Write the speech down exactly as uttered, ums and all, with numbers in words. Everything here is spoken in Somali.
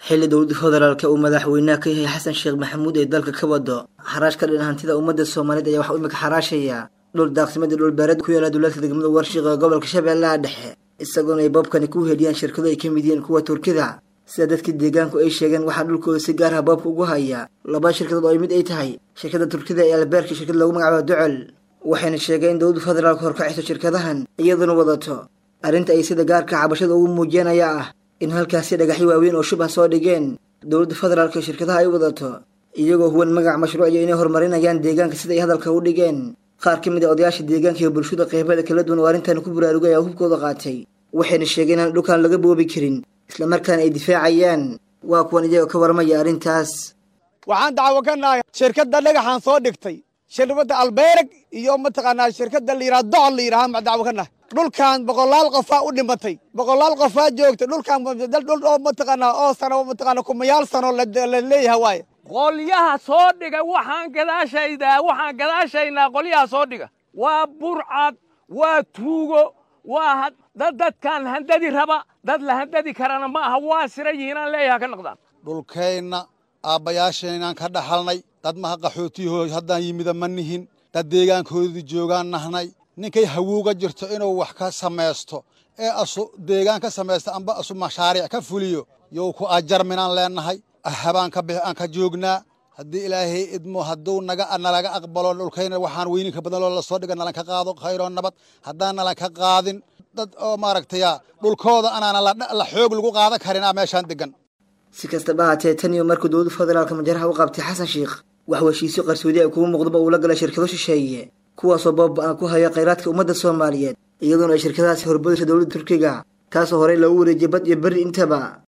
xilli dowladda federaalka uu madaxweynaha ka yahay xasan sheekh maxamuud ee dalka ka wado xaraash ka dhan hantida ummadda Soomaaliyeed ayaa waxa uu imika xaraashaya dhul daaqsimeed dhul beereed ku yaala dowladda degmada Warshiqa gobolka Shabeellaha Dhexe isagoo ay boobkani ku heliyaan shirkado ay ka mid yihiin kuwa Turkida sida dadka deegaanku ay sheegeen waxa dhulkooda si gaar ah boobka ugu haya laba shirkadood oo mid ay tahay shirkadda Turkida ee Albeerka shirkad lagu magacaabo Ducel waxayna sheegeen dowladda federaalka horkacayso shirkadahan iyaduna wadato arrinta ay sida gaarka cabashada ugu muujinaya ah in halkaasi dhagaxyo waaweyn oo shubah soo dhigeen dowladda federaalka shirkadaha ay wadato iyagoo huwan magac mashruuc iyo inay horumarinayaan deegaanka sida ay hadalka u dhigeen qaar ka mid ah odayaasha deegaanka iyo bulshada qeybada kala duwan oo arrintan ku baraarugay oo hubkooda qaatay waxayna sheegeen in dhulkan laga boobi karin isla markaana ay difaacayaan waa kuwan iyaga ka warmaya arrintaas waxaan dacwo ka nahay shirkadda dhagaxan soo dhigtay shirkadda Albeerk iyo mataqaanaa shirkadda la yiraahdo Ducel la yiraahdo dacwo ka nahay dhulkan boqolaal qof u dhimatay boqolaal qof joogta dhulkan dhul oo mataqaanaa oo sano mataqaanaa kumayaal sano la leeyahay waay qolyaha soo dhiga waxaan gadaashayda waxaan gadaashayna qolyaha soo dhiga waa burcad waa tuugo waa dad dadkan handadi raba dad la handadi karana ma aha waa sirayiinaan leeyahay ka noqdaan dhulkeenna aabayaasheenan ka dhaxalnay dad ma qaxootiyo haddaan yimida manihin dad deegaankoodii joogaan nahnay ninkay hawuuga jirto inuu wax ka sameesto ee asu deegaan ka sameesto amba asu mashaariic ka fuliyo yow ku ajar minaan leenahay ahabaan ka bixi aan ka joognaa haddii ilaahay idmo hadduu naga nalaga aqbalo dhulkayna waxaan weyninka badan loo la soo dhigan nalan ka qaado khayro nabad haddaan nalan ka qaadin dad oo maaragtay dhulkooda anaana la xoog lagu qaadan karin meeshaan degan si kastaba haatee tan iyo markuu dowladda federaalka majaraha u qabtay xasan sheekh wax heshiisyo qarsoodi ah kuwa muuqdaba uu la galay shirkado shisheeye kuwaasoo boob aan ku haya kheyraadka ummadda Soomaaliyeed iyadoo ay shirkadahaasi horbadisay dowladda Turkiga taasoo horey loogu wareejiyay bad iyo bari intaba